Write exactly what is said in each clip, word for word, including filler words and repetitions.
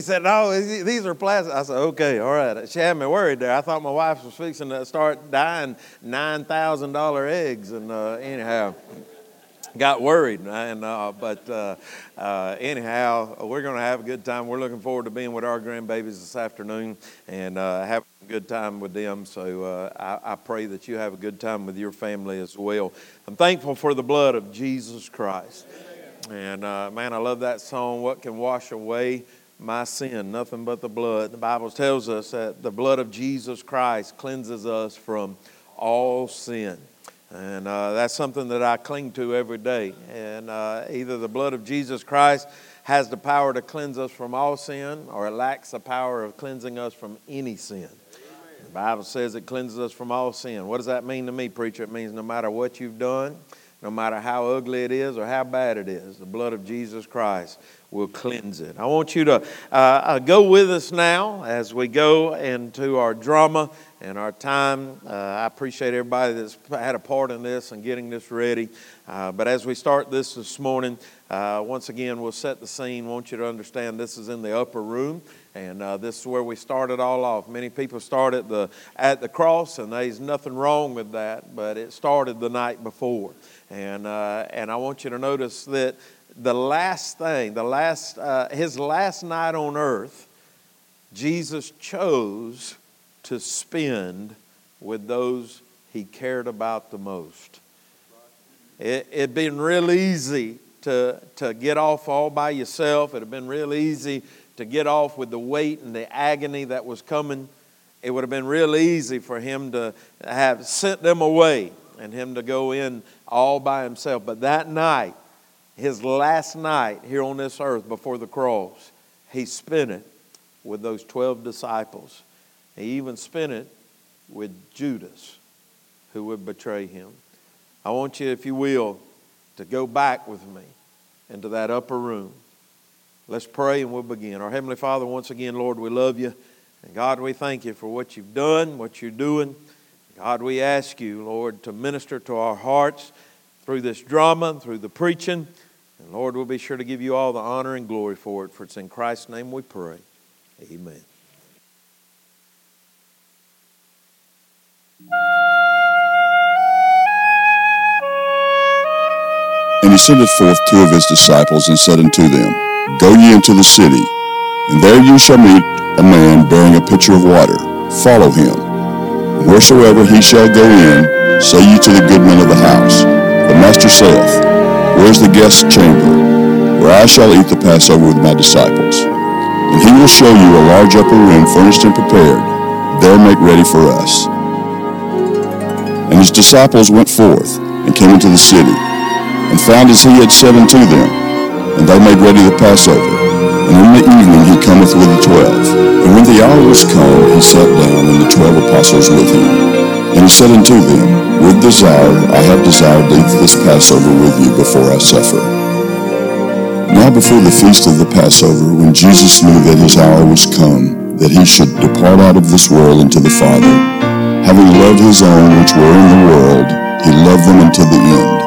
He said, no, these are plastic. I said, okay, all right. She had me worried there. I thought my wife was fixing to start dying nine thousand dollars eggs. And uh, anyhow, got worried. And uh, But uh, uh, anyhow, we're going to have a good time. We're looking forward to being with our grandbabies this afternoon and uh, having a good time with them. So uh, I, I pray that you have a good time with your family as well. I'm thankful for the blood of Jesus Christ. And uh, man, I love that song, What Can Wash Away My Sin? Nothing but the blood. The Bible tells us that the blood of Jesus Christ cleanses us from all sin. And uh, that's something that I cling to every day. And uh, either the blood of Jesus Christ has the power to cleanse us from all sin, or it lacks the power of cleansing us from any sin. The Bible says it cleanses us from all sin. What does that mean to me, preacher? It means no matter what you've done, no matter how ugly it is or how bad it is, the blood of Jesus Christ will cleanse it. I want you to uh, uh, go with us now as we go into our drama and our time. Uh, I appreciate everybody that's had a part in this and getting this ready. Uh, but as we start this this morning, uh, once again, we'll set the scene. I want you to understand this is in the upper room. And uh, this is where we started all off. Many people start at the, at the cross, and there's nothing wrong with that, but it started the night before. And uh, and I want you to notice that the last thing, the last uh, his last night on earth, Jesus chose to spend with those he cared about the most. It, it'd been real easy to, to get off all by yourself. It'd have been real easy to get off with the weight and the agony that was coming. It would have been real easy for him to have sent them away and him to go in all by himself. But that night, his last night here on this earth before the cross, he spent it with those twelve disciples. He even spent it with Judas, who would betray him. I want you, if you will, to go back with me into that upper room. Let's pray and we'll begin. Our Heavenly Father, once again, Lord, we love you. And God, we thank you for what you've done, what you're doing. God, we ask you, Lord, to minister to our hearts through this drama, through the preaching. And Lord, we'll be sure to give you all the honor and glory for it. For it's in Christ's name we pray. Amen. And he sendeth forth two of his disciples, and said unto them, Go ye into the city, and there you shall meet a man bearing a pitcher of water. Follow him. And wheresoever he shall go in, say ye to the goodman of the house, The Master saith, Where is the guest chamber, where I shall eat the Passover with my disciples? And he will show you a large upper room furnished and prepared. There make ready for us. And his disciples went forth, and came into the city, and found as he had said unto them, and they made ready the Passover. And in the evening he cometh with the twelve. And when the hour was come, he sat down, and the twelve apostles with him. And he said unto them, With desire I have desired to eat this Passover with you before I suffer. Now before the feast of the Passover, when Jesus knew that his hour was come, that he should depart out of this world unto the Father, having loved his own which were in the world, he loved them unto the end.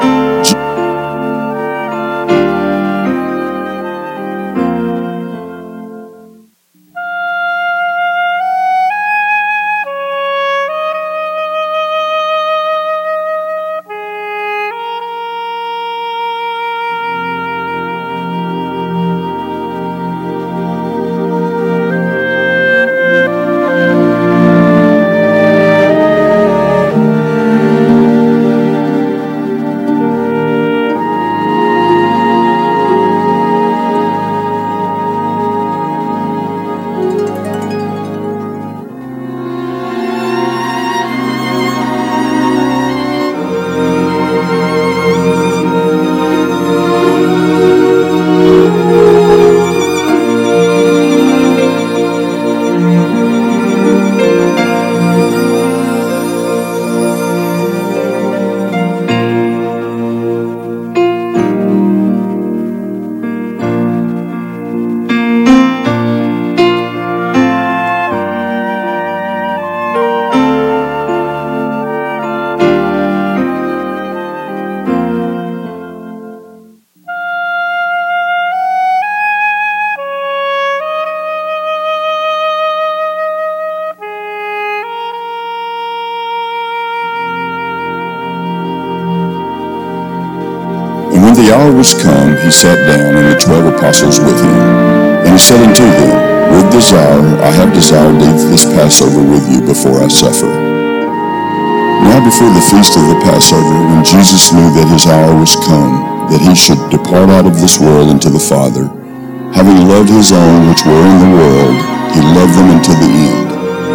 hour was come, he sat down, and the twelve apostles with him. And he said unto them, With desire I have desired to eat this Passover with you before I suffer. Now before the feast of the Passover, when Jesus knew that his hour was come, that he should depart out of this world into the Father, having loved his own which were in the world, he loved them unto the end.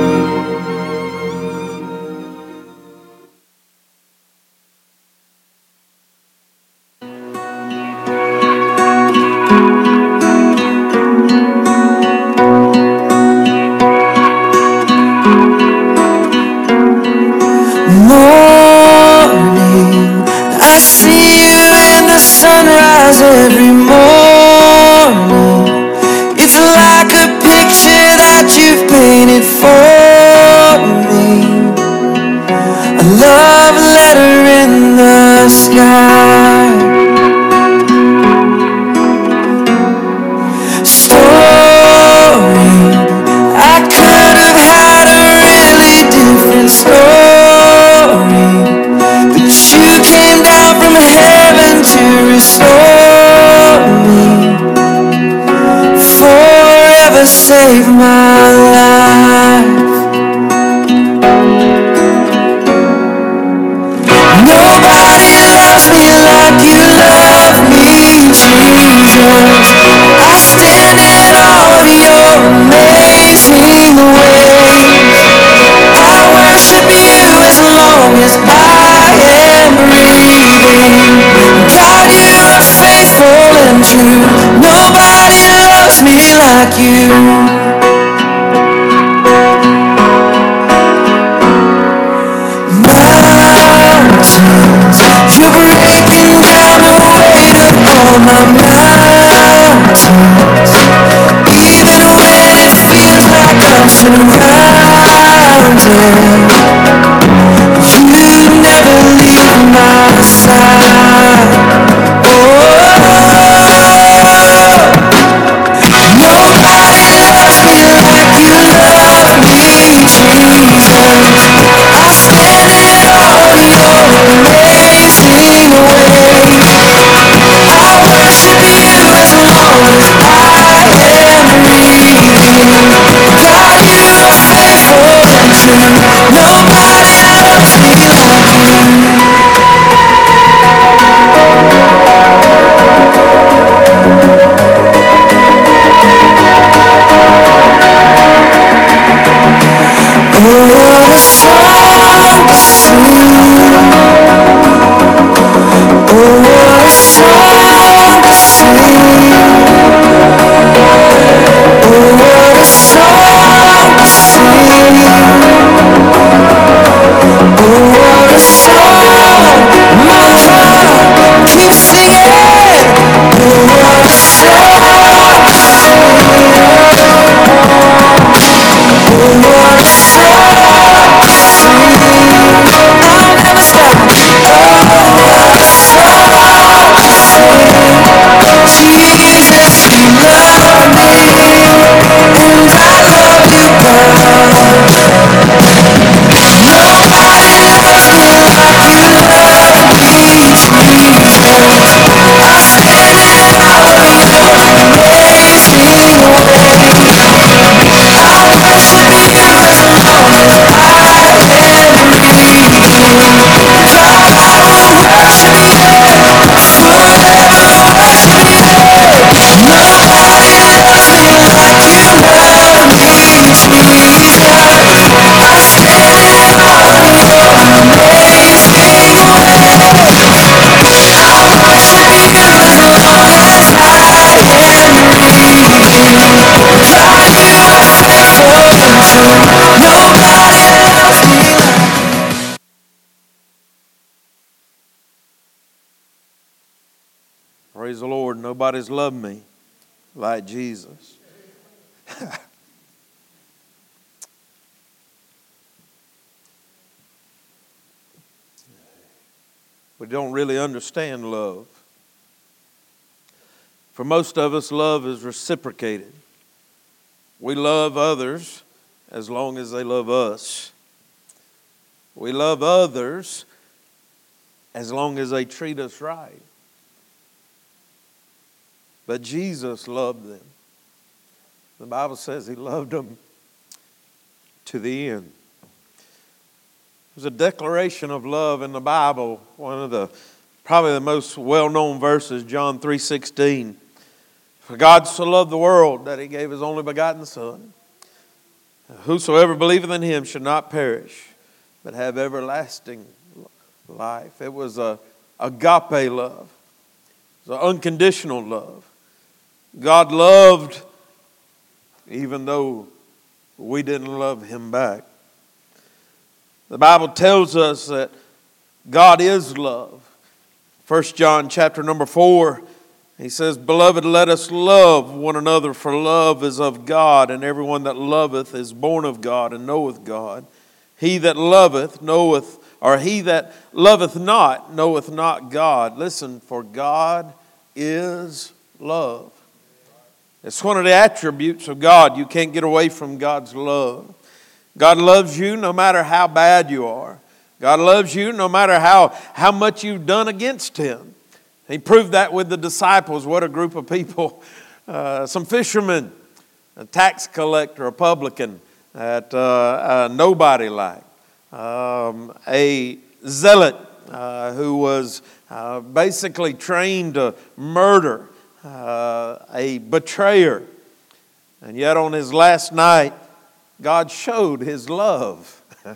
Sunrise every morning. It's like a picture that you've painted for me. A love letter in the sky. Story. I could have had a really different story, but you came down from heaven to restore me, forever save my life. Nobody loves me like you love me, Jesus. I stand in awe of your amazing ways. I worship you as long as I am breathing. God, you are faithful and true. Nobody loves me like you. Mountains, you're breaking down the weight of all my mountains. Even when it feels like I'm surrounded, you never leave my side. Oh, nobody loves me like you love me, Jesus. I stand in awe of your amazing ways. I worship you as long as I am breathing. God, you are faithful and true. Nobody loves me like you. Oh, what a song to sing. Oh, what a song to sing. Oh, what a song to sing. Oh, what a song. My heart keeps singing. Oh, what a song to sing. Oh, what a song to sing. I'll never stop. Oh, what a song to sing. Jesus, you love me, and I love you, God. Nobody loves me like you love me, Jesus. I stand in awe of your amazing ways. I worship you as long as I am breathing. God, I will worship you, forever worship you. Nobody loves me like you love me, Jesus. I stand in awe of your amazing ways. I worship you as long as I am breathing. God, you are faithful and true. Nobody loves me like Praise the Lord. Nobody's loved me like Jesus. We don't really understand love. For most of us, love is reciprocated. We love others as long as they love us. We love others as long as they treat us right. But Jesus loved them. The Bible says He loved them to the end. There's a declaration of love in the Bible, one of the probably the most well-known verses, John three sixteen. For God so loved the world that He gave His only begotten Son. Whosoever believeth in Him should not perish, but have everlasting life. It was a agape love. It was an unconditional love. God loved even though we didn't love Him back. The Bible tells us that God is love. First John chapter number four, he says, Beloved, let us love one another, for love is of God, and everyone that loveth is born of God and knoweth God. He that loveth knoweth, or he that loveth not knoweth not God. Listen, for God is love. It's one of the attributes of God. You can't get away from God's love. God loves you no matter how bad you are. God loves you no matter how, how much you've done against Him. He proved that with the disciples. What a group of people. Uh, some fishermen, a tax collector, a publican that uh, uh, nobody liked. Um, a zealot uh, who was uh, basically trained to murder. Uh, a betrayer. And yet on his last night, God showed His love.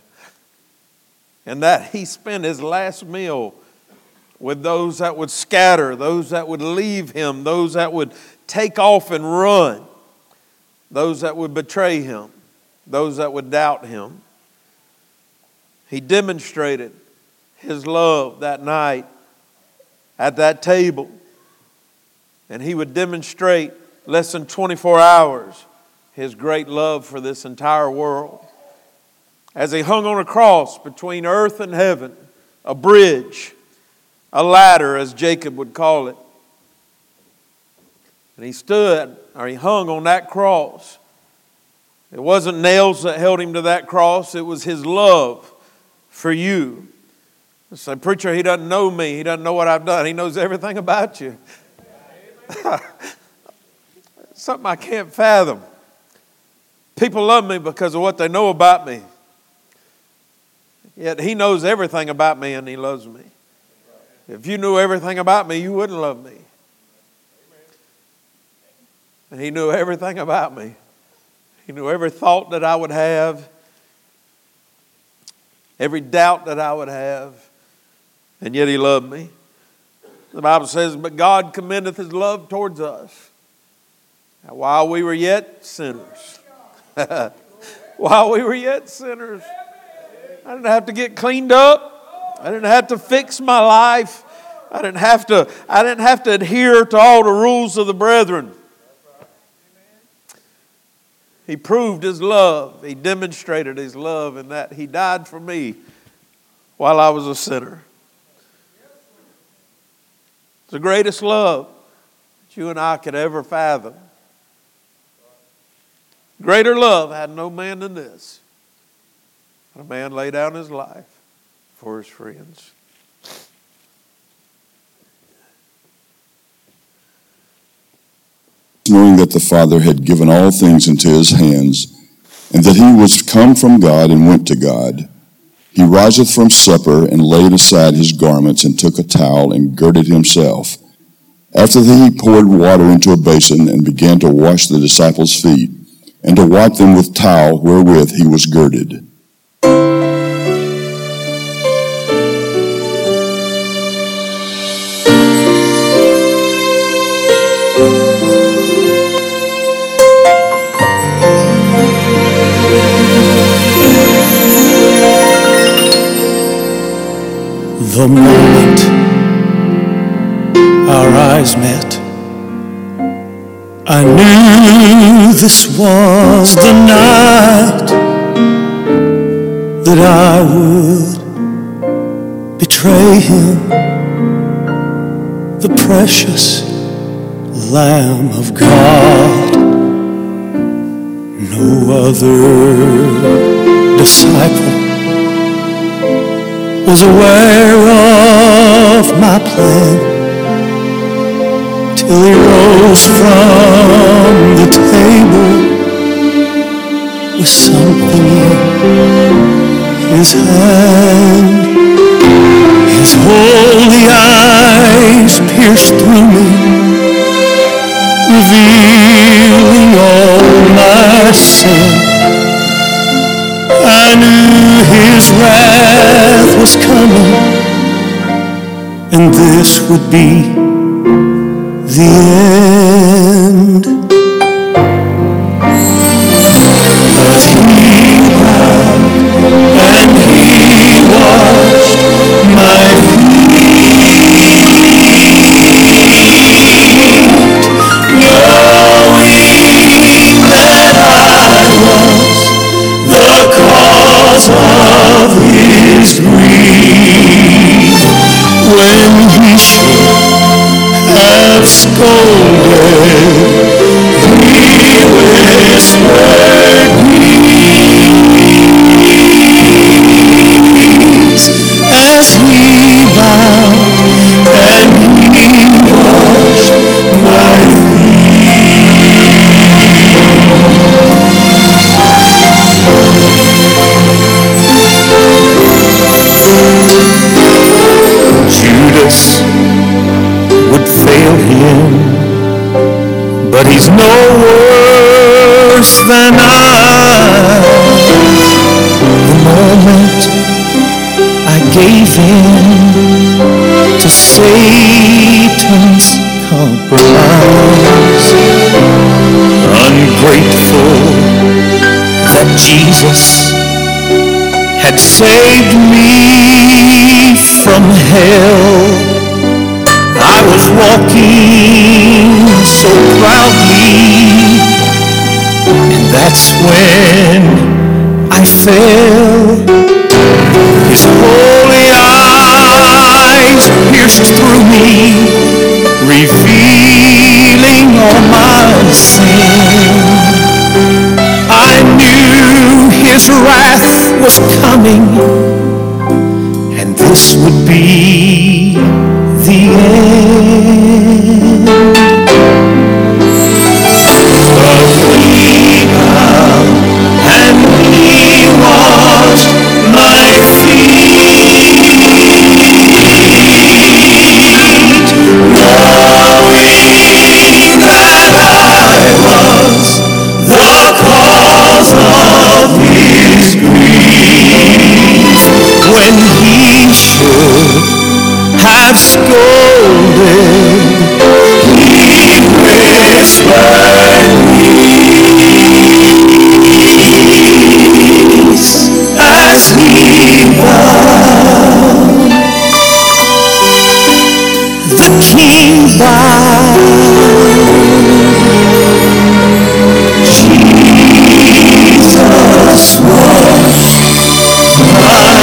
And that He spent His last meal with those that would scatter, those that would leave Him, those that would take off and run, those that would betray Him, those that would doubt Him. He demonstrated His love that night at that table. And He would demonstrate less than twenty-four hours His great love for this entire world. As He hung on a cross between earth and heaven, a bridge, a ladder as Jacob would call it. And He stood, or He hung on that cross. It wasn't nails that held Him to that cross, it was His love for you. I say, preacher, He doesn't know me, He doesn't know what I've done, He knows everything about you. Something I can't fathom. People love me because of what they know about me. Yet He knows everything about me and He loves me. If you knew everything about me, you wouldn't love me. And He knew everything about me. He knew every thought that I would have, every doubt that I would have, and yet He loved me. The Bible says, but God commendeth His love towards us. Now, while we were yet sinners, while we were yet sinners, I didn't have to get cleaned up. I didn't have to fix my life. I didn't have to, I didn't have to adhere to all the rules of the brethren. He proved His love. He demonstrated His love in that He died for me while I was a sinner. It's the greatest love that you and I could ever fathom. Greater love had no man than this. A man lay down his life for his friends. Knowing that the Father had given all things into His hands, and that He was come from God and went to God, He riseth from supper, and laid aside His garments, and took a towel, and girded Himself. After that He poured water into a basin, and began to wash the disciples' feet, and to wipe them with towel wherewith He was girded. The moment our eyes met, I knew this was the night that I would betray Him, the precious Lamb of God. No other disciple was aware of my plan till he rose from the table with something in his hand. His holy eyes pierced through me, revealing all my sin. I knew his wrath was coming, and this would be the end. But he bowed and he washed my feet, knowing that I was the cause of his grief. When he should have scolded, he whispered peace as he bowed and he washed my Judas would fail him, but he's no worse than I. The moment I gave in to Satan's compromise, ungrateful that Jesus had saved me from hell. I was walking so proudly, and that's when I fell. His holy eyes pierced through me, revealing all my sin. I knew his wrath was coming, and this would be the end. But he bowed and he washed my feet, knowing that I was the cause of his grief. When he should have scolded, he whispered peace as he bowed. The king bowed. Jesus washed my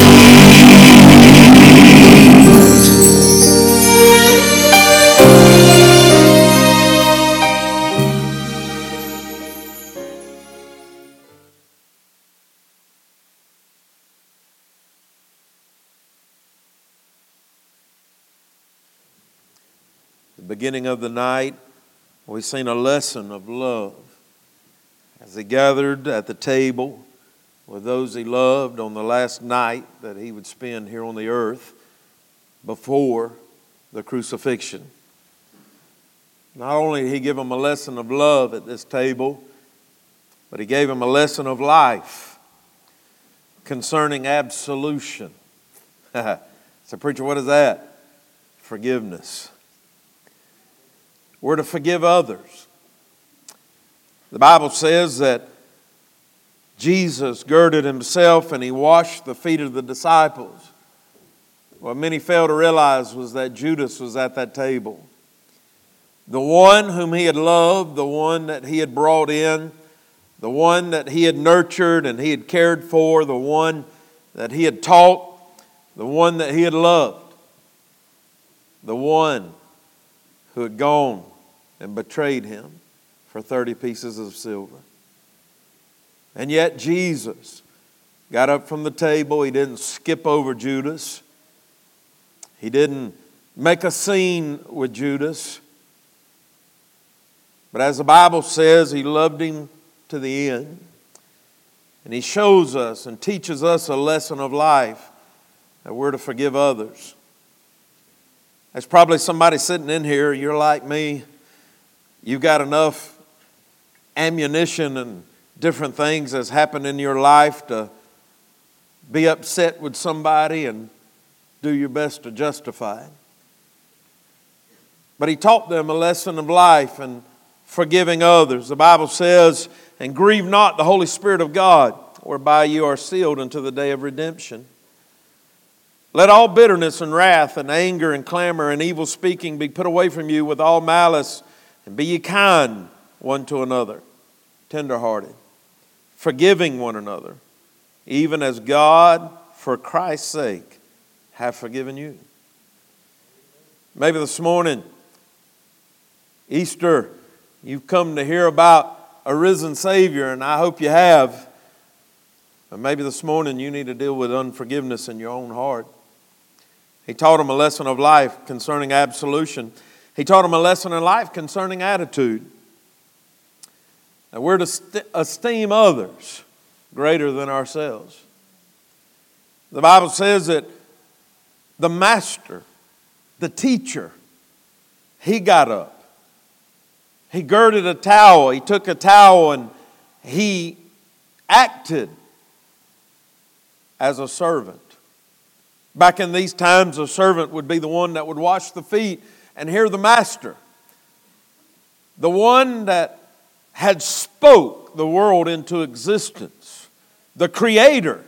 The beginning of the night, we've seen a lesson of love. As he gathered at the table with those he loved on the last night that he would spend here on the earth before the crucifixion. Not only did he give them a lesson of love at this table, but he gave them a lesson of life concerning absolution. So, preacher, what is that? Forgiveness. We're to forgive others. The Bible says that Jesus girded himself and he washed the feet of the disciples. What many fail to realize was that Judas was at that table. The one whom he had loved, the one that he had brought in, the one that he had nurtured and he had cared for, the one that he had taught, the one that he had loved, the one who had gone and betrayed him for thirty pieces of silver. And yet Jesus got up from the table. He didn't skip over Judas. He didn't make a scene with Judas. But as the Bible says, He loved him to the end. And He shows us and teaches us a lesson of life that we're to forgive others. There's probably somebody sitting in here, you're like me, you've got enough ammunition and different things that's happened in your life to be upset with somebody and do your best to justify it. But He taught them a lesson of life and forgiving others. The Bible says, and grieve not the Holy Spirit of God, whereby you are sealed unto the day of redemption. Let all bitterness and wrath and anger and clamor and evil speaking be put away from you with all malice, and be ye kind one to another, tenderhearted, forgiving one another, even as God, for Christ's sake, hath forgiven you. Maybe this morning, Easter, you've come to hear about a risen Savior, and I hope you have. But maybe this morning you need to deal with unforgiveness in your own heart. He taught them a lesson of life concerning absolution. He taught them a lesson in life concerning attitude. That we're to st- esteem others greater than ourselves. The Bible says that the master, the teacher, he got up. He girded a towel. He took a towel and he acted as a servant. Back in these times, a servant would be the one that would wash the feet. And here the master, the one that had spoke the world into existence, the creator,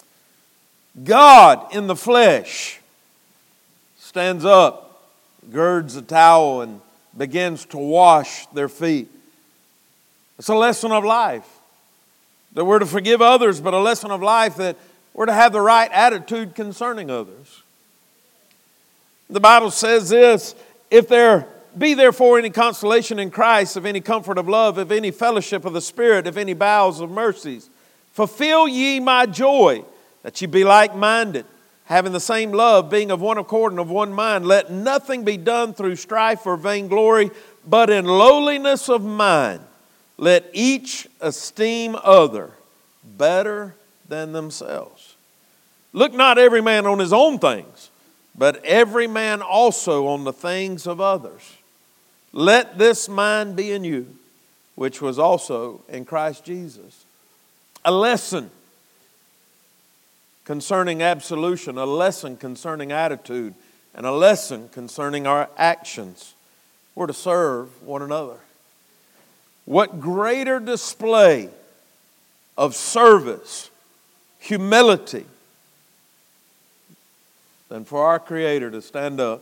God in the flesh, stands up, girds a towel, and begins to wash their feet. It's a lesson of life that we're to forgive others, but a lesson of life that we're to have the right attitude concerning others. The Bible says this, if there be therefore any consolation in Christ, of any comfort of love, of any fellowship of the Spirit, of any bowels of mercies, fulfill ye my joy, that ye be like-minded, having the same love, being of one accord and of one mind. Let nothing be done through strife or vainglory, but in lowliness of mind, let each esteem other better than themselves. Look not every man on his own things, but every man also on the things of others. Let this mind be in you, which was also in Christ Jesus. A lesson concerning absolution, a lesson concerning attitude, and a lesson concerning our actions. We're to serve one another. What greater display of service, humility, than for our Creator to stand up,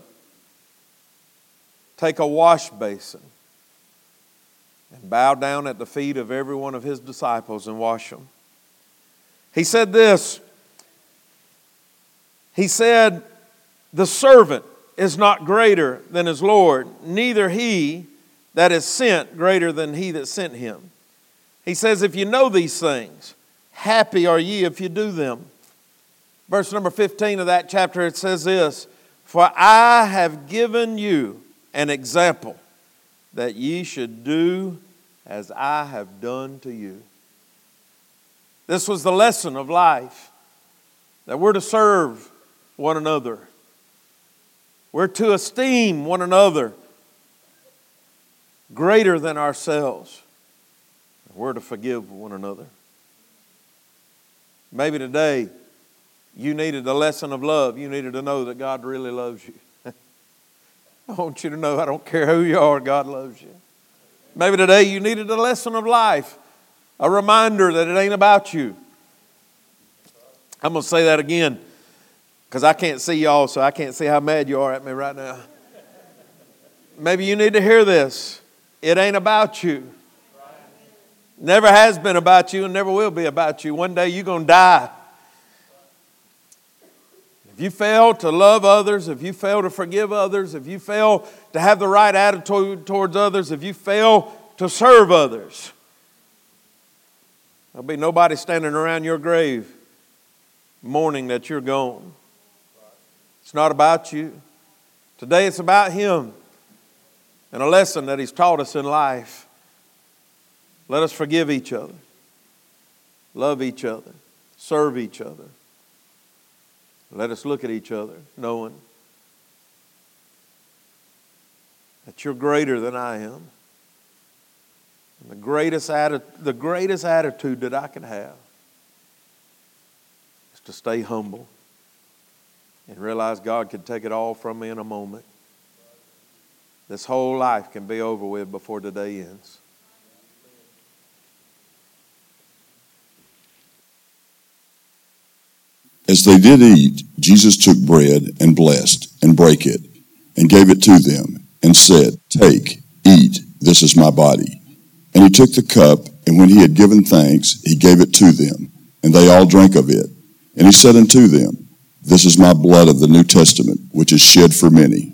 take a wash basin, and bow down at the feet of every one of His disciples and wash them. He said this, He said, the servant is not greater than his Lord, neither he that is sent greater than he that sent him. He says, if you know these things, happy are ye if you do them. Verse number fifteen of that chapter, it says this, for I have given you an example that ye should do as I have done to you. This was the lesson of life, that we're to serve one another. We're to esteem one another greater than ourselves. We're to forgive one another. Maybe today you needed a lesson of love. You needed to know that God really loves you. I want you to know I don't care who you are, God loves you. Maybe today you needed a lesson of life, a reminder that it ain't about you. I'm going to say that again because I can't see y'all, so I can't see how mad you are at me right now. Maybe you need to hear this. It ain't about you. Never has been about you and never will be about you. One day you're going to die. If you fail to love others, if you fail to forgive others, if you fail to have the right attitude towards others, if you fail to serve others, there'll be nobody standing around your grave mourning that you're gone. It's not about you. Today it's about Him and a lesson that He's taught us in life. Let us forgive each other, love each other, serve each other. Let us look at each other knowing that you're greater than I am. And the greatest atti- the greatest attitude that I can have is to stay humble and realize God could take it all from me in a moment. This whole life can be over with before the day ends. As they did eat, Jesus took bread and blessed and brake it and gave it to them and said, "Take, eat, this is my body." And he took the cup, and when he had given thanks, he gave it to them, and they all drank of it. And he said unto them, "This is my blood of the New Testament, which is shed for many."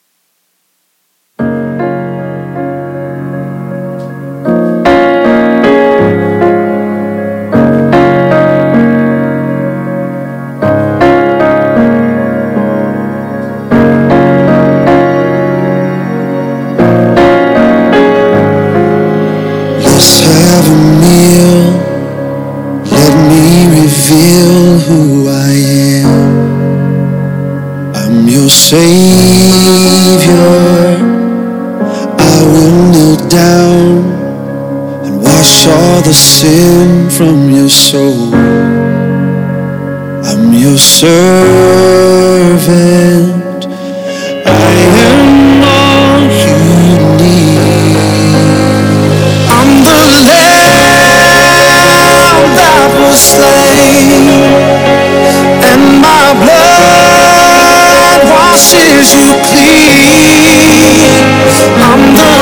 Let's have a meal. Let me reveal who I am. I'm your Savior. I will kneel down and wash all the sin from your soul. I'm your servant. I am all you need. I'm the Lamb that was slain, and my blood washes you clean. I'm the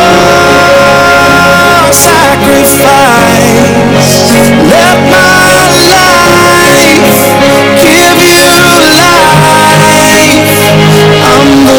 pure sacrifice. Let my life give you life. I'm the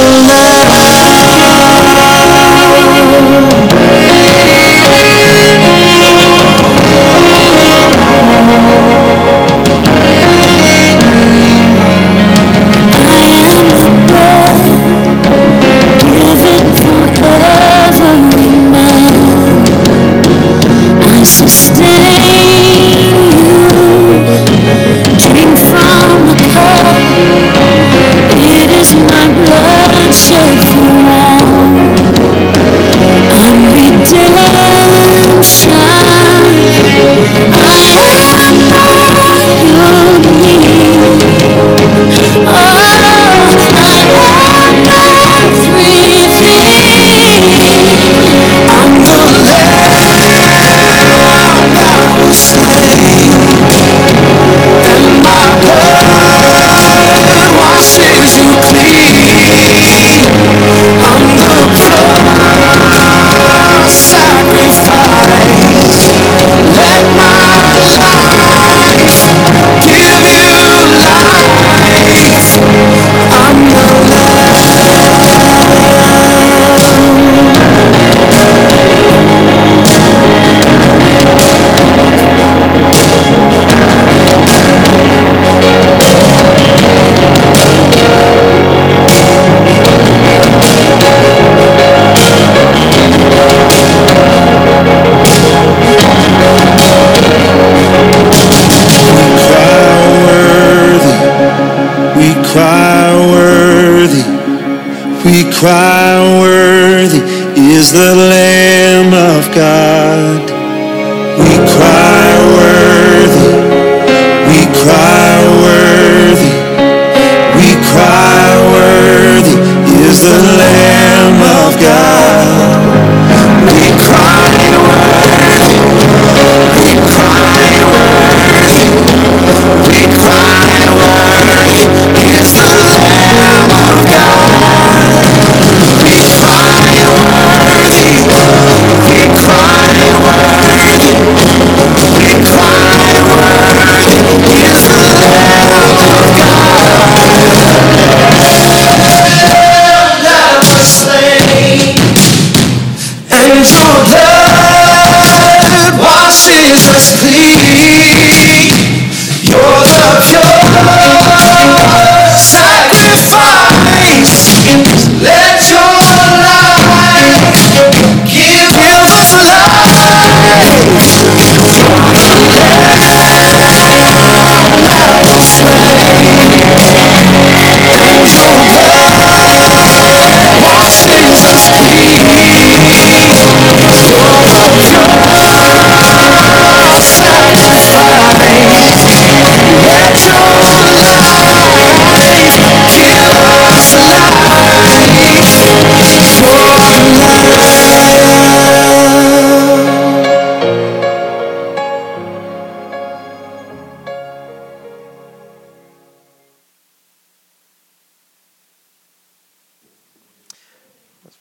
cry, worthy is the Lamb of God. We cry, worthy, we cry, worthy, we cry, worthy is the Lamb of God. We cry, worthy, we cry, worthy, we cry, worthy is the Lamb of God. We cry, worthy, we cry,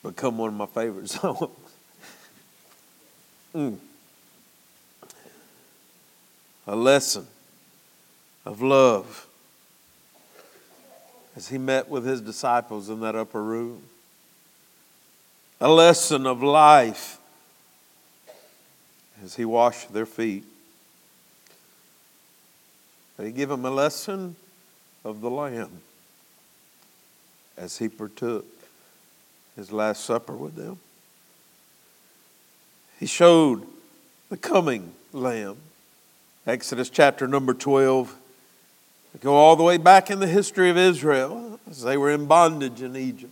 become one of my favorite songs. mm. A lesson of love as he met with his disciples in that upper room. A lesson of life as he washed their feet. He gave them a lesson of the Lamb as he partook his Last Supper with them. He showed the coming Lamb. Exodus chapter number twelve. We go all the way back in the history of Israel as they were in bondage in Egypt.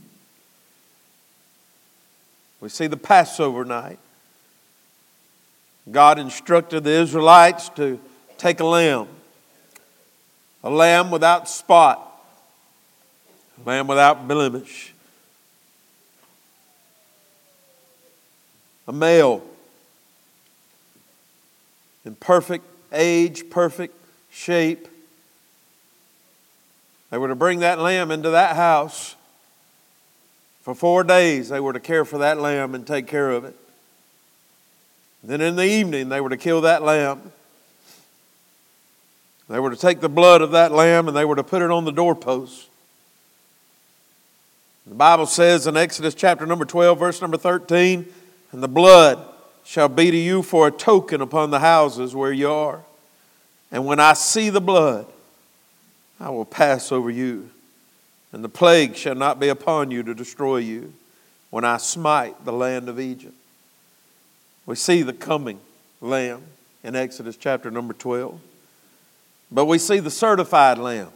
We see the Passover night. God instructed the Israelites to take a lamb. A lamb without spot. A lamb without blemish. A male. In perfect age, perfect shape. They were to bring that lamb into that house. For four days they were to care for that lamb and take care of it. Then in the evening they were to kill that lamb. They were to take the blood of that lamb and they were to put it on the doorpost. The Bible says in Exodus chapter number twelve, verse number thirteen, and the blood shall be to you for a token upon the houses where you are. And when I see the blood, I will pass over you. And the plague shall not be upon you to destroy you when I smite the land of Egypt. We see the coming Lamb in Exodus chapter number twelve. But we see the certified Lamb.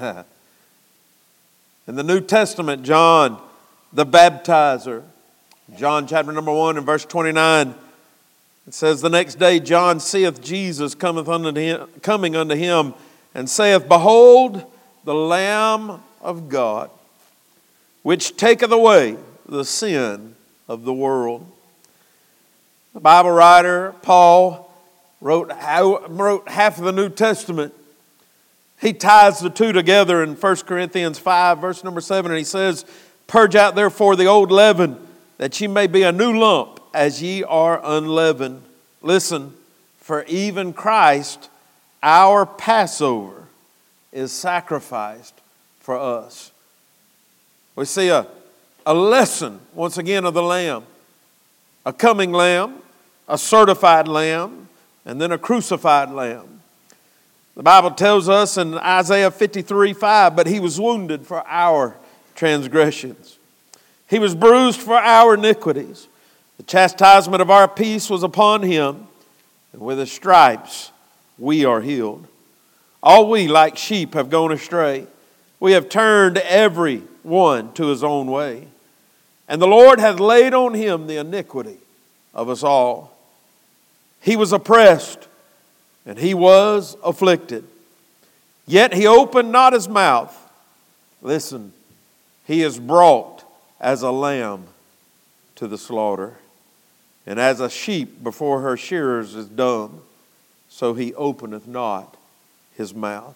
In the New Testament, John the Baptizer, John chapter number one and verse twenty-nine, it says, the next day John seeth Jesus cometh unto him, coming unto him, and saith, behold, the Lamb of God, which taketh away the sin of the world. The Bible writer, Paul, wrote, wrote half of the New Testament. He ties the two together in First Corinthians five, verse number seven, and he says, purge out therefore the old leaven, that ye may be a new lump, as ye are unleavened. Listen, for even Christ, our Passover, is sacrificed for us. We see a, a lesson, once again, of the Lamb. A coming Lamb, a certified Lamb, and then a crucified Lamb. The Bible tells us in Isaiah fifty-three five, but he was wounded for our transgressions. He was bruised for our iniquities. The chastisement of our peace was upon him, and with his stripes we are healed. All we like sheep have gone astray. We have turned every one to his own way. And the Lord hath laid on him the iniquity of us all. He was oppressed, and he was afflicted. Yet he opened not his mouth. Listen, he is brought as a lamb to the slaughter. And as a sheep before her shearers is dumb, so he openeth not his mouth.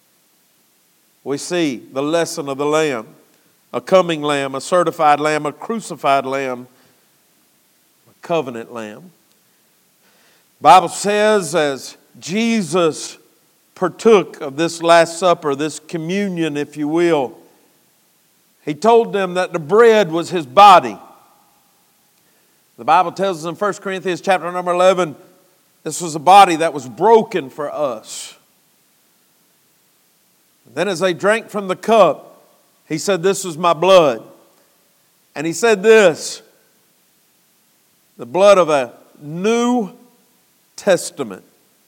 We see the lesson of the Lamb, a coming Lamb, a certified Lamb, a crucified Lamb, a covenant Lamb. The Bible says as Jesus partook of this Last Supper, this communion, if you will, he told them that the bread was his body. The Bible tells us in First Corinthians chapter number eleven, this was a body that was broken for us. Then as they drank from the cup, he said, this is my blood. And he said this, the blood of a new testament,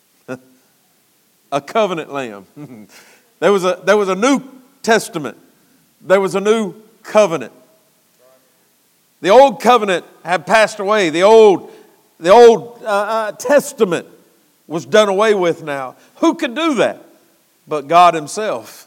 a covenant lamb. there was a, there was a new testament. There was a new covenant. The old covenant had passed away. The old, the old uh, uh, testament was done away with now. Who could do that but God himself?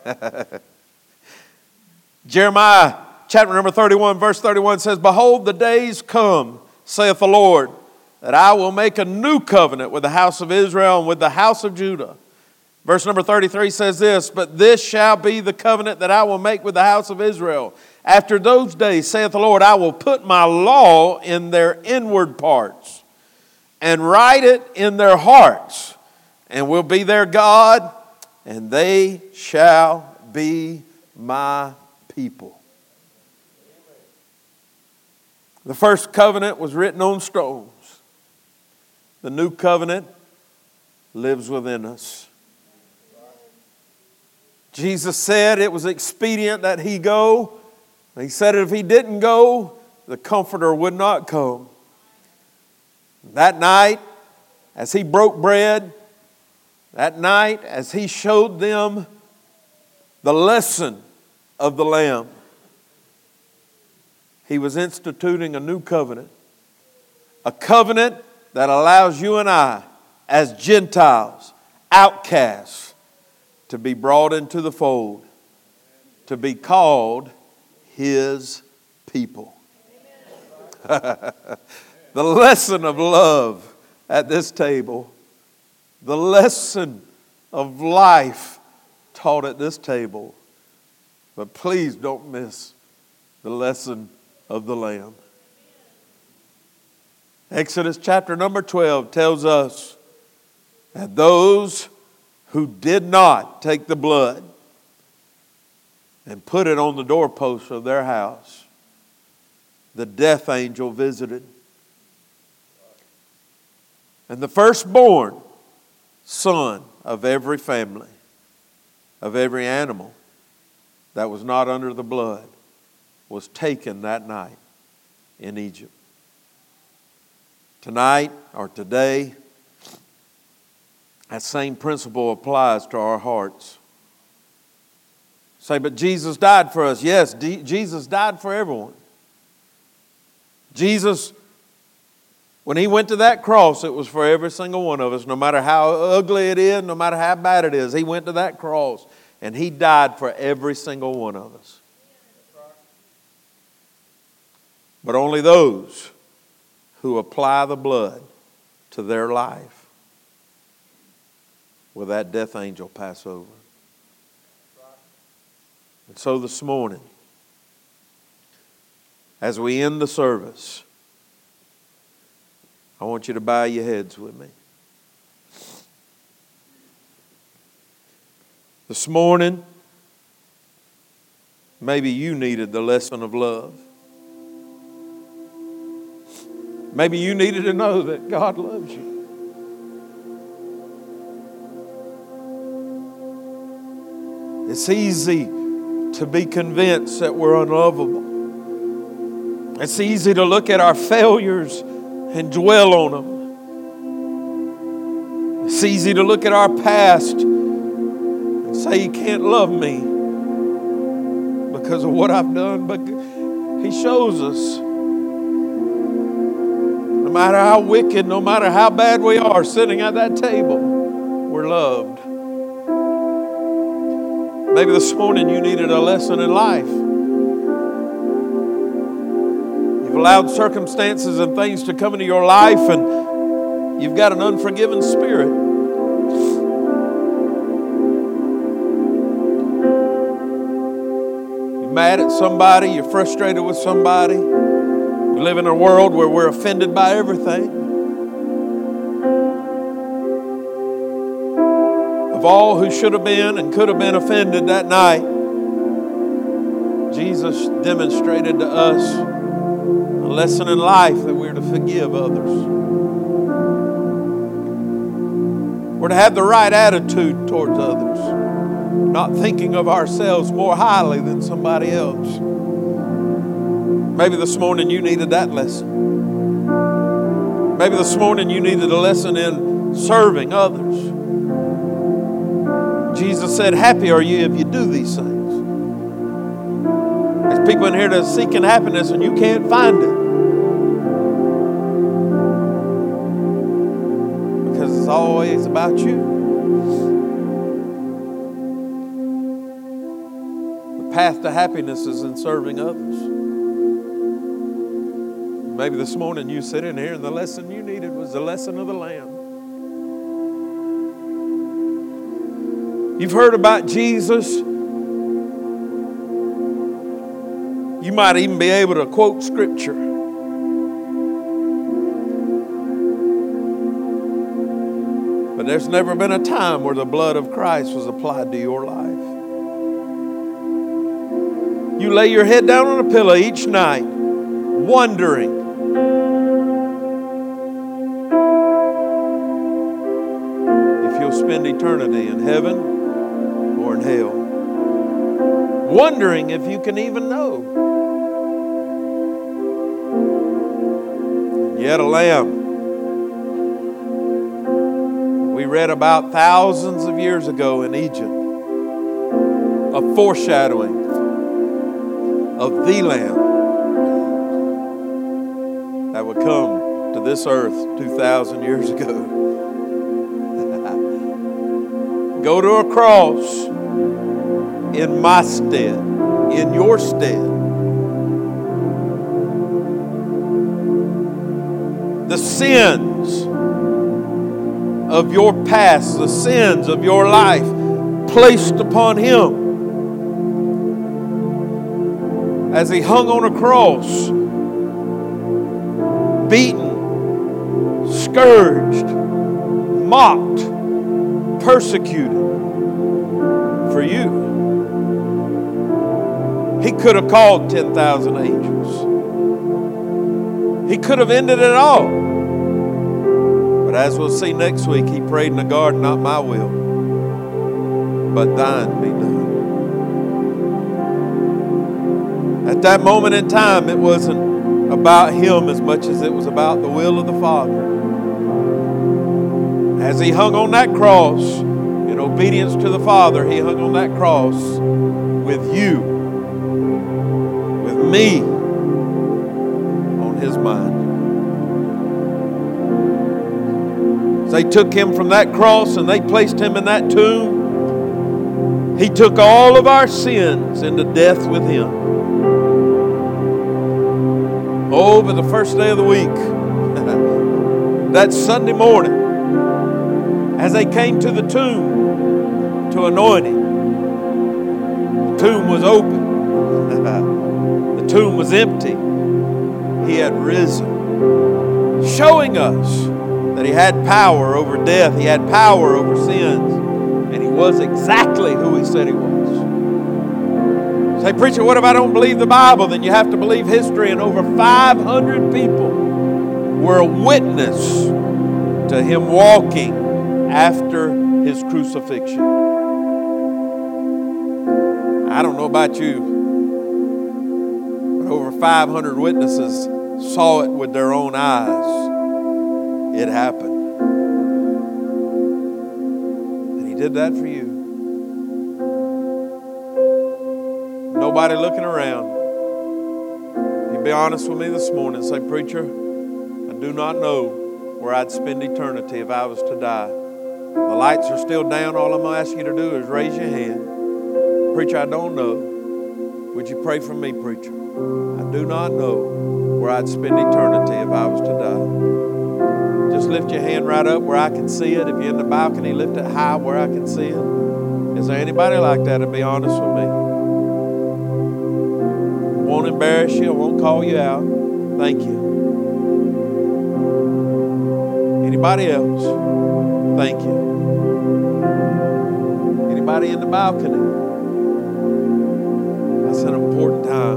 Jeremiah chapter number thirty-one, verse thirty-one says, behold, the days come, saith the Lord, that I will make a new covenant with the house of Israel and with the house of Judah. Verse number thirty-three says this, "But this shall be the covenant that I will make with the house of Israel. After those days, saith the Lord, I will put my law in their inward parts and write it in their hearts, and will be their God, and they shall be my people." The first covenant was written on stones. The new covenant lives within us. Jesus said it was expedient that He go. He said if He didn't go, the Comforter would not come. That night, as He broke bread, that night, as He showed them the lesson of the Lamb, He was instituting a new covenant. A covenant that allows you and I, as Gentiles, outcasts, to be brought into the fold, to be called His people. The lesson of love at this table, the lesson of life taught at this table. But please don't miss the lesson of the Lamb. Exodus chapter number twelve tells us that those who did not take the blood and put it on the doorpost of their house, the death angel visited. And the firstborn son of every family, of every animal that was not under the blood, was taken that night in Egypt. Tonight, or today, that same principle applies to our hearts. Say, but Jesus died for us. Yes, D- Jesus died for everyone. Jesus, when He went to that cross, it was for every single one of us. No matter how ugly it is, no matter how bad it is, He went to that cross and He died for every single one of us. But only those who apply the blood to their life will that death angel pass over. And so this morning, as we end the service, I want you to bow your heads with me. This morning, maybe you needed the lesson of love. Maybe you needed to know that God loves you. It's easy to be convinced that we're unlovable. It's easy to look at our failures and dwell on them. It's easy to look at our past and say, He can't love me because of what I've done. But He shows us, no matter how wicked, no matter how bad we are sitting at that table, we're loved. Maybe this morning you needed a lesson in life. You've allowed circumstances and things to come into your life and you've got an unforgiving spirit. You're mad at somebody, you're frustrated with somebody. We live in a world where we're offended by everything. Of all who should have been and could have been offended that night, Jesus demonstrated to us a lesson in life that we're to forgive others. We're to have the right attitude towards others, not thinking of ourselves more highly than somebody else. Maybe this morning you needed that lesson. Maybe this morning you needed a lesson in serving others. Jesus said, happy are you if you do these things. There's people in here that are seeking happiness and you can't find it. Because it's always about you. The path to happiness is in serving others. Maybe this morning you sit in here and the lesson you needed was the lesson of the Lamb. You've heard about Jesus. You might even be able to quote Scripture. But there's never been a time where the blood of Christ was applied to your life. You lay your head down on a pillow each night, wondering, if you'll spend eternity in heaven or in hell. Wondering if you can even know. And yet a lamb we read about thousands of years ago in Egypt, a foreshadowing of the Lamb that would come to this earth two thousand years ago. Go to a cross in my stead, in your stead. The sins of your past, the sins of your life placed upon Him as He hung on a cross, beaten, scourged, mocked, persecuted for you. He could have called ten thousand angels. He could have ended it all. But as we'll see next week, He prayed in the garden, not my will, but thine be done. At that moment in time, it wasn't about Him as much as it was about the will of the Father. As He hung on that cross, in obedience to the Father, He hung on that cross with you, with me, on His mind. They took Him from that cross and they placed Him in that tomb. He took all of our sins into death with Him. Oh, but the first day of the week, that Sunday morning, as they came to the tomb to anoint Him, the tomb was open. The tomb was empty. He had risen, showing us that He had power over death. He had power over sins. And He was exactly who He said He was. Say, preacher, what if I don't believe the Bible? Then you have to believe history. And over five hundred people were a witness to Him walking after His crucifixion. I don't know about you, but over five hundred witnesses saw it with their own eyes. It happened. And He did that for you. Nobody looking around. You be honest with me this morning and say, preacher, I do not know where I'd spend eternity if I was to die. The lights are still down. All I'm going to ask you to do is raise your hand. Preacher, I don't know. Would you pray for me, preacher? I do not know where I'd spend eternity if I was to die. Just lift your hand right up where I can see it. If you're in the balcony, lift it high where I can see it. Is there anybody like that? To be honest with me. Won't embarrass you. I won't call you out. Thank you. Anybody else? Thank you. Anybody in the balcony? That's an important time.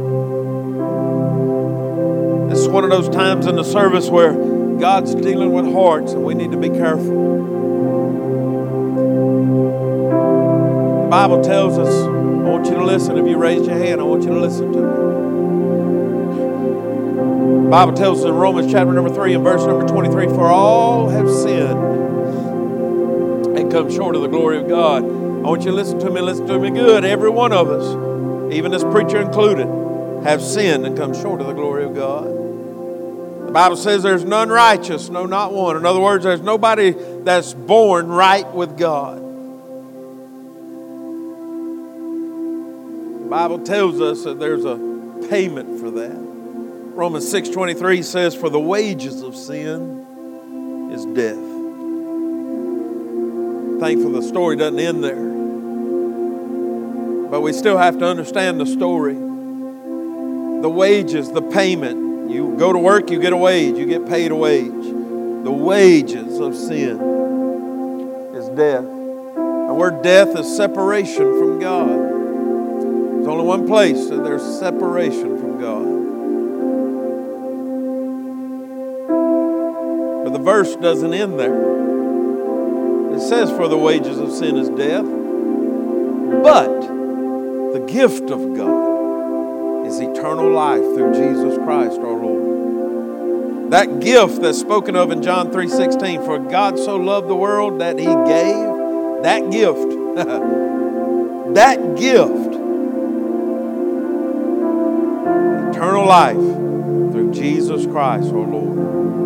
This is one of those times in the service where God's dealing with hearts and we need to be careful. The Bible tells us, I want you to listen. If you raised your hand, I want you to listen to me. The Bible tells us in Romans chapter number three and verse number twenty-three, for all have sinned and come short of the glory of God. I want you to listen to me, listen to me good. Every one of us, even this preacher included, have sinned and come short of the glory of God. The Bible says there's none righteous, no, not one. In other words, there's nobody that's born right with God. The Bible tells us that there's a payment for that. Romans six twenty-three says, for the wages of sin is death. thankful the story doesn't end there. But we still have to understand the story. The wages, the payment. You go to work, you get a wage. You get paid a wage. The wages of sin is death. The word death is separation from God. There's only one place that there's separation from God. But the verse doesn't end there. It says, for the wages of sin is death, but the gift of God is eternal life through Jesus Christ our Lord. That gift that's spoken of in John three sixteen, for God so loved the world that He gave, that gift, that gift, eternal life through Jesus Christ our Lord.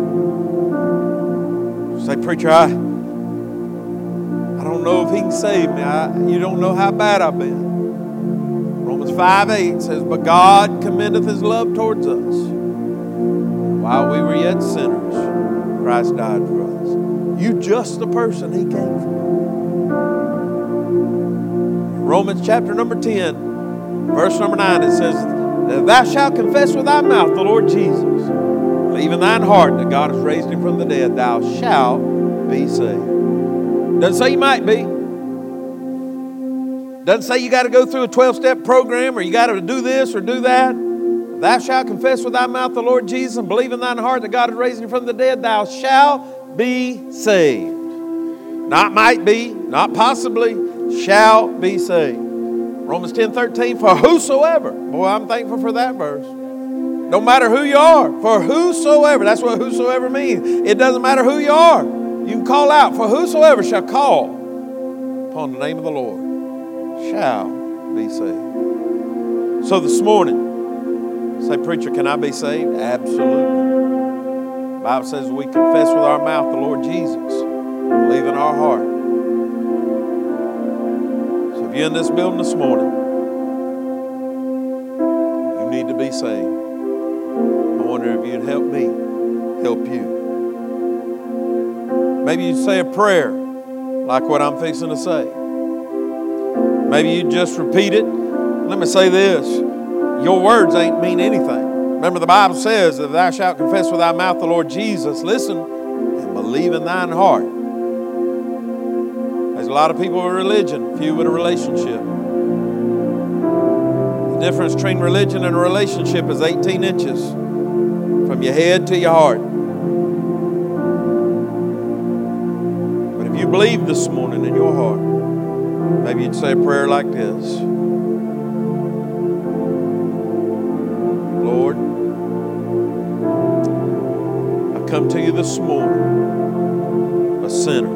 Say, preacher, I, I don't know if He can save me. I, you don't know how bad I've been. Romans five eight says, but God commendeth His love towards us. While we were yet sinners, Christ died for us. You just the person He came for. Romans chapter number ten, verse number nine, it says, that thou shalt confess with thy mouth the Lord Jesus, believe in thine heart that God has raised Him from the dead, thou shalt be saved. Doesn't say you might be. Doesn't say you got to go through a twelve-step program or you got to do this or do that. Thou shalt confess with thy mouth the Lord Jesus and believe in thine heart that God has raised Him from the dead, thou shalt be saved. Not might be, not possibly, shall be saved. Romans ten thirteen, for whosoever, boy, I'm thankful for that verse. No matter who you are, for whosoever, that's what whosoever means. It doesn't matter who you are. You can call out, for whosoever shall call upon the name of the Lord shall be saved. So this morning, say, preacher, can I be saved? Absolutely. The Bible says we confess with our mouth the Lord Jesus, believe in our heart. So if you're in this building this morning, you need to be saved. I wonder if you'd help me help you. Maybe you'd say a prayer like what I'm fixing to say. Maybe you'd just repeat it. Let me say this. Your words ain't mean anything. Remember the Bible says that thou shalt confess with thy mouth the Lord Jesus, listen, and believe in thine heart. There's a lot of people with religion, few with a relationship. The difference between religion and a relationship is eighteen inches from your head to your heart. But if you believe this morning in your heart, maybe you'd say a prayer like this. Lord, I come to you this morning, a sinner.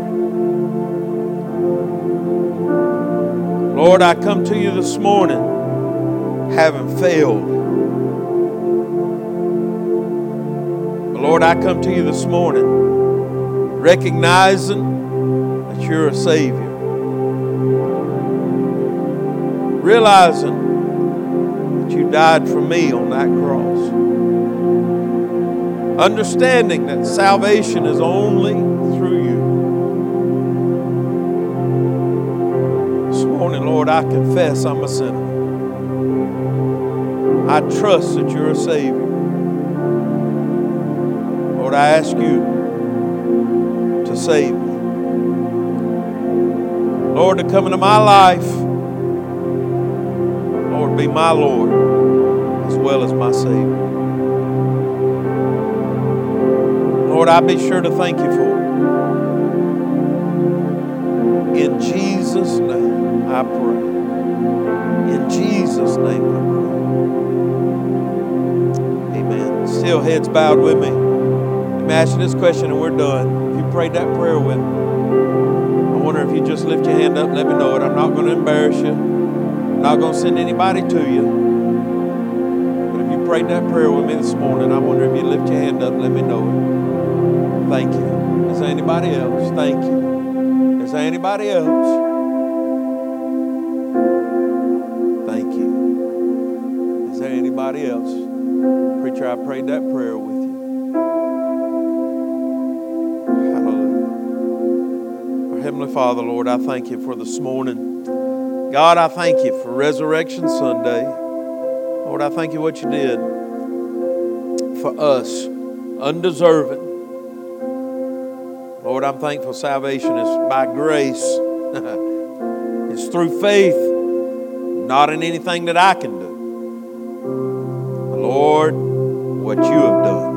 Lord, I come to you this morning, having failed. But Lord, I come to you this morning, recognizing that you're a Savior. Realizing that you died for me on that cross. Understanding that salvation is only through you. This morning, Lord, I confess I'm a sinner. I trust that you're a Savior. Lord, I ask you to save me. Lord, to come into my life. Lord, be my Lord as well as my Savior. Lord, I be sure to thank you for it. In Jesus' name I pray. In Jesus' name I pray. Amen. Still heads bowed with me. Let me ask you this question and we're done. If you prayed that prayer with me, I wonder if you just lift your hand up and let me know it. I'm not going to embarrass you. I'm not going to send anybody to you. But if you prayed that prayer with me this morning, I wonder if you lift your hand up and let me know it. Thank you. Is there anybody else? Thank you. Is there anybody else? Thank you. Is there anybody else? Preacher, I prayed that prayer with you. Hallelujah. Heavenly Father, Lord, I thank you for this morning. God, I thank you for Resurrection Sunday. Lord, I thank you what you did for us, undeserving. Lord, I'm thankful salvation is by grace. It's through faith, not in anything that I can do. But Lord, what you have done.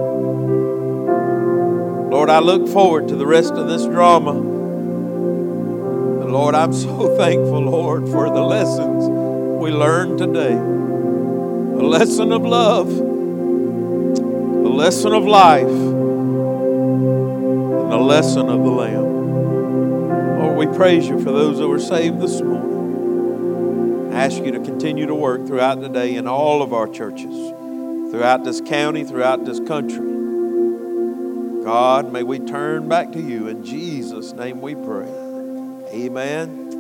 Lord, I look forward to the rest of this drama. But Lord, I'm so thankful, Lord, for the lessons we learned today. A lesson of love, a lesson of life, and a lesson of the Lamb. Lord, we praise you for those that were saved this morning. I ask you to continue to work throughout the day in all of our churches, throughout this county, throughout this country. God, may we turn back to you. In Jesus' name we pray. Amen.